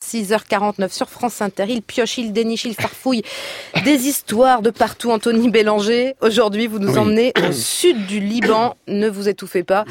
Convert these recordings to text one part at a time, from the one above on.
6h49 sur France Inter. Il pioche, il déniche, il farfouille des histoires de partout. Anthony Bélanger, aujourd'hui vous nous emmenez au sud du Liban. Ne vous étouffez pas.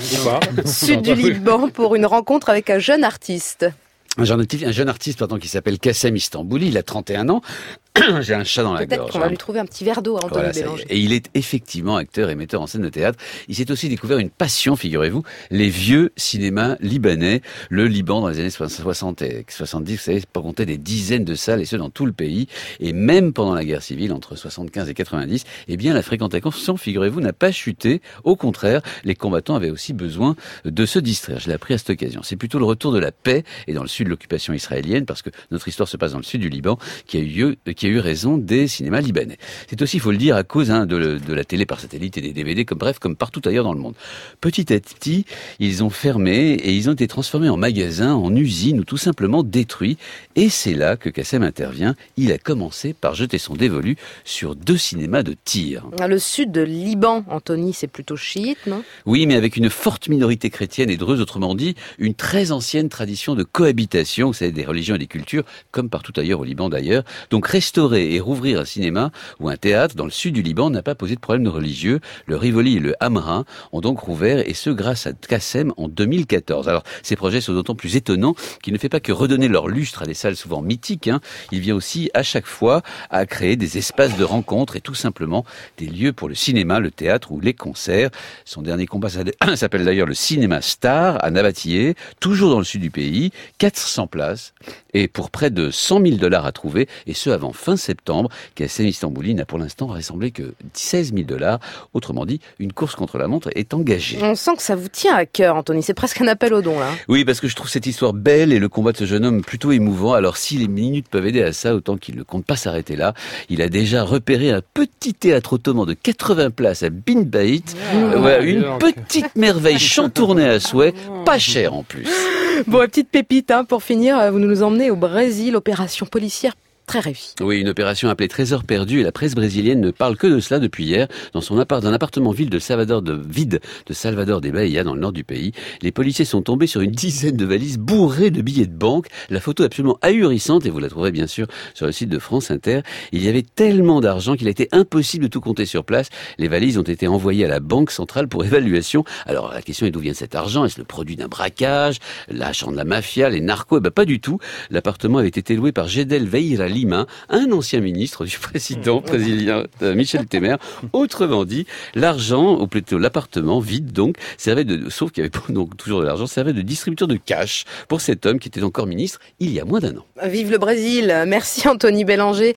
Sud du Liban pour une rencontre avec un jeune artiste. Un jeune artiste qui s'appelle Kassem Istanbouli, il a 31 ans. J'ai un chat dans la gorge. Peut-être qu'on va lui trouver un petit verre d'eau à Anthony Bélanger. Et il est effectivement acteur et metteur en scène de théâtre. Il s'est aussi découvert une passion, figurez-vous, les vieux cinémas libanais. Le Liban, dans les années 60 et 70, vous savez, pas compter des dizaines de salles, et ce dans tout le pays. Et même pendant la guerre civile, entre 75 et 90, eh bien, la fréquentation, figurez-vous, n'a pas chuté. Au contraire, les combattants avaient aussi besoin de se distraire. Je l'ai appris à cette occasion. C'est plutôt le retour de la paix et dans le sud de l'occupation israélienne, parce que notre histoire se passe dans le sud du Liban, qui a eu raison des cinémas libanais. C'est aussi, il faut le dire, à cause de la télé par satellite et des DVD, comme partout ailleurs dans le monde. Petit à petit, ils ont fermé et ils ont été transformés en magasins, en usines ou tout simplement détruits. Et c'est là que Kassem intervient. Il a commencé par jeter son dévolu sur 2 cinémas de tir. Le sud de Liban, Anthony, c'est plutôt chiite, non ? Oui, mais avec une forte minorité chrétienne et druze, autrement dit, une très ancienne tradition de cohabitation, vous savez, des religions et des cultures, comme partout ailleurs au Liban d'ailleurs. Donc restaurer et rouvrir un cinéma ou un théâtre dans le sud du Liban n'a pas posé de problème de religieux. Le Rivoli et le Hamra ont donc rouvert, et ce grâce à Kassem en 2014. Alors, ces projets sont d'autant plus étonnants qu'il ne fait pas que redonner leur lustre à des salles souvent mythiques. Il vient aussi à chaque fois à créer des espaces de rencontre et tout simplement des lieux pour le cinéma, le théâtre ou les concerts. Son dernier combat s'appelle d'ailleurs le Cinéma Star à Nabatillé, toujours dans le sud du pays, 400 places et pour près de $100 000 à trouver, et ce avant fin septembre. Kassem Istanbouli n'a pour l'instant rassemblé que $16 000. Autrement dit, une course contre la montre est engagée. On sent que ça vous tient à cœur, Anthony. C'est presque un appel au don, là. Oui, parce que je trouve cette histoire belle et le combat de ce jeune homme plutôt émouvant. Alors, si les minutes peuvent aider à ça, autant qu'il ne compte pas s'arrêter là. Il a déjà repéré un petit théâtre ottoman de 80 places à Bin Baït. Une petite merveille chantournée à souhait, pas cher en plus. Bon, petite pépite, pour finir, vous nous emmenez au Brésil, opération policière très réussie. Oui, une opération appelée Trésor perdu, et la presse brésilienne ne parle que de cela depuis hier. Dans un appartement vide de Salvador de Bahia, dans le nord du pays, les policiers sont tombés sur une dizaine de valises bourrées de billets de banque. La photo est absolument ahurissante, et vous la trouverez bien sûr sur le site de France Inter. Il y avait tellement d'argent qu'il a été impossible de tout compter sur place. Les valises ont été envoyées à la Banque centrale pour évaluation. Alors la question est, d'où vient cet argent ? Est-ce le produit d'un braquage, l'argent de la mafia, les narcos ? Pas du tout. L'appartement avait été loué par Gedel Vieira Lima, un ancien ministre du président brésilien Michel Temer. Autrement dit, l'argent, ou plutôt l'appartement vide donc, sauf qu'il y avait donc toujours de l'argent, servait de distributeur de cash pour cet homme qui était encore ministre il y a moins d'1 an. Vive le Brésil. Merci Anthony Bélanger.